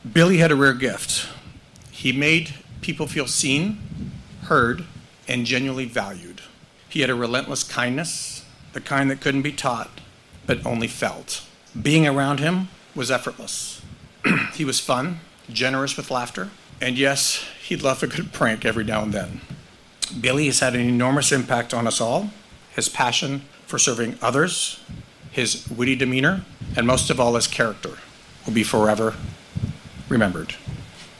Billy had a rare gift. He made people feel seen, heard, and genuinely valued. He had a relentless kindness, the kind that couldn't be taught, but only felt. Being around him was effortless. He was fun, generous with laughter, and yes, he loved a good prank every now and then. Billy has had an enormous impact on us all. His passion for serving others, his witty demeanor, and most of all, his character will be forever remembered.